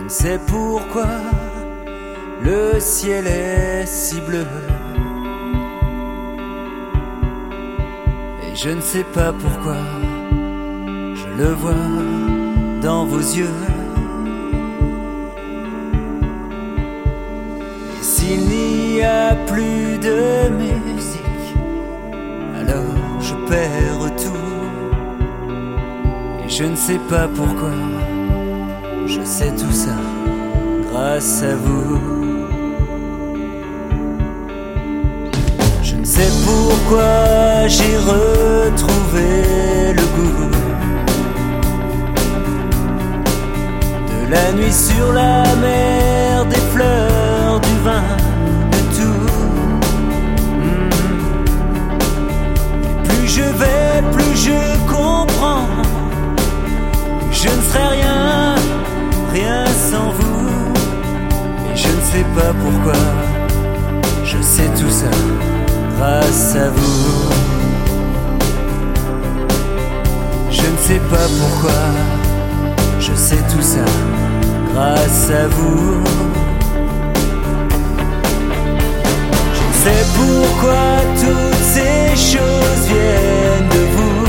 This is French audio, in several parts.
Je ne sais pourquoi le ciel est si bleu, et je ne sais pas pourquoi je le vois dans vos yeux. Et s'il n'y a plus de musique, alors je perds tout. Et je ne sais pas pourquoi je sais tout ça grâce à vous. Je ne sais pourquoi j'ai retrouvé le goût de la nuit sur la mer, des fleurs, du vin, de tout. Plus je vais, plus je comprends. Je ne serai rien, rien sans vous. Et je ne sais pas pourquoi je sais tout ça grâce à vous. Je ne sais pas pourquoi je sais tout ça grâce à vous. Je ne sais pourquoi toutes ces choses viennent de vous.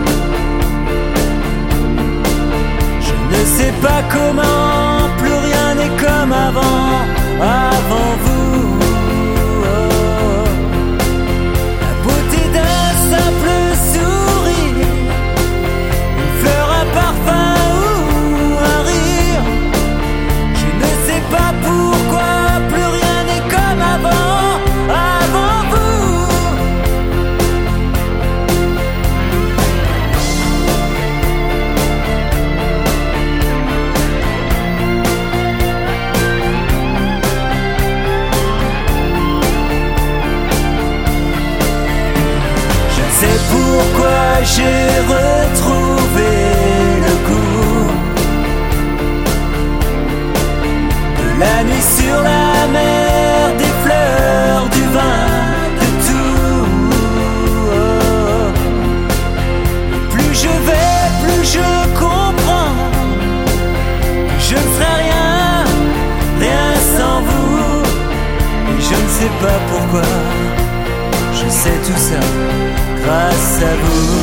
Je ne sais pas comment, plus rien n'est comme avant vous. La beauté d'un simple sourire, une fleur à parfum ou un rire. Je ne sais pas pourquoi, plus rien n'est comme avant vous. C'est pourquoi j'ai retrouvé le goût de la nuit sur la mer, des fleurs, du vin, de tout. Et plus je vais, plus je comprends. Je ne serai rien, rien sans vous. Et je ne sais pas pourquoi je sais tout ça grâce à vous.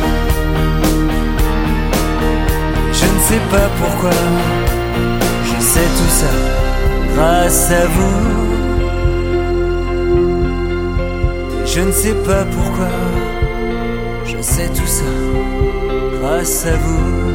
Je ne sais pas pourquoi je sais tout ça grâce à vous. Je ne sais pas pourquoi je sais tout ça grâce à vous.